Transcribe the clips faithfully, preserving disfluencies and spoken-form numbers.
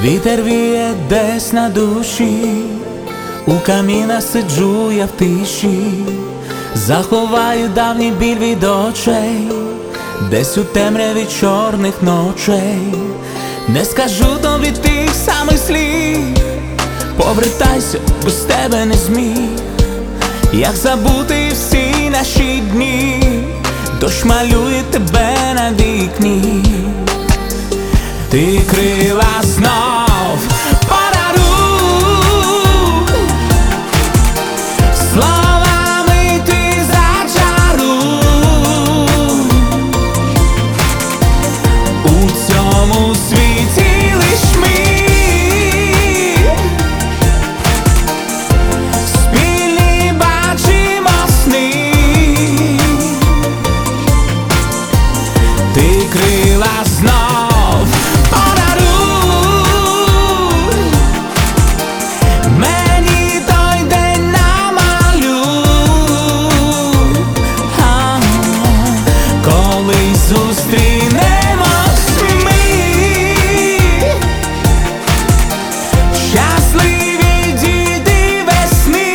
Вітер віє десь на душі, у каміна сиджу я в тиші, заховаю давній біль від очей, десь у темряві чорних ночей. Не скажу тобі тих самих слів, повертайся, без тебе не зміг. Як забути всі наші дні, дощ малює тебе на вікні. Ти крила знов подаруй, словами ти зачаруй. У цьому світі лиш ми, спільні бачимо сни. Ти крила знов подаруй, мені той день намалюй, а, коли зустрінемось ми, щасливі діти весни.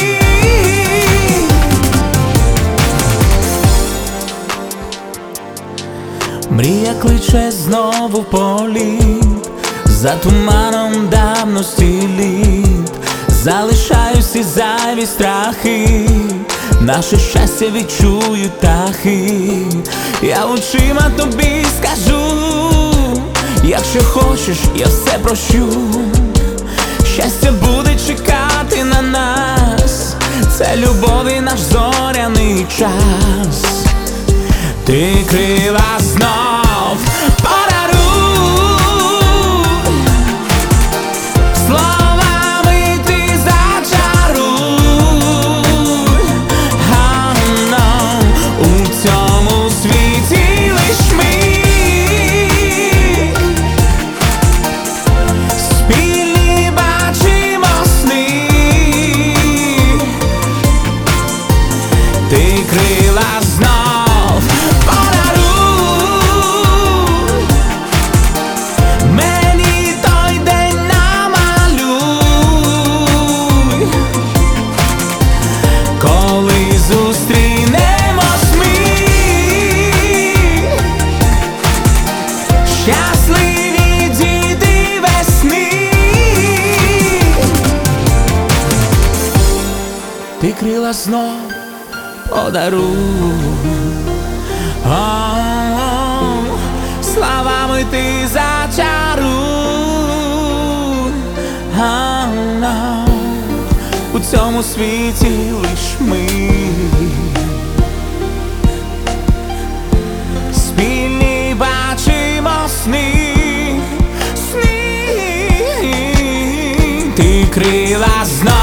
Мрія кличе знову в політ, за туманом давності літ. Залишаю всі зайві страхи, наше щастя відчують птахи. Я очима тобі скажу, якщо хочеш, я все прощу. Щастя буде чекати на нас, це любові наш зоряний час. Ти крила знов подаруй, словами ти зачаруй, а, но, у цьому світі лиш ми, спільні бачимо сни. Ти крила знов подаруй, мені той день намалюй, коли зустрінемось ми, щасливі діти весни. Ти крила знов подаруй, о, словами ти зачаруй, а, но, у цьому світі лиш ми, спільні бачимо сни, сни. Ти крила знов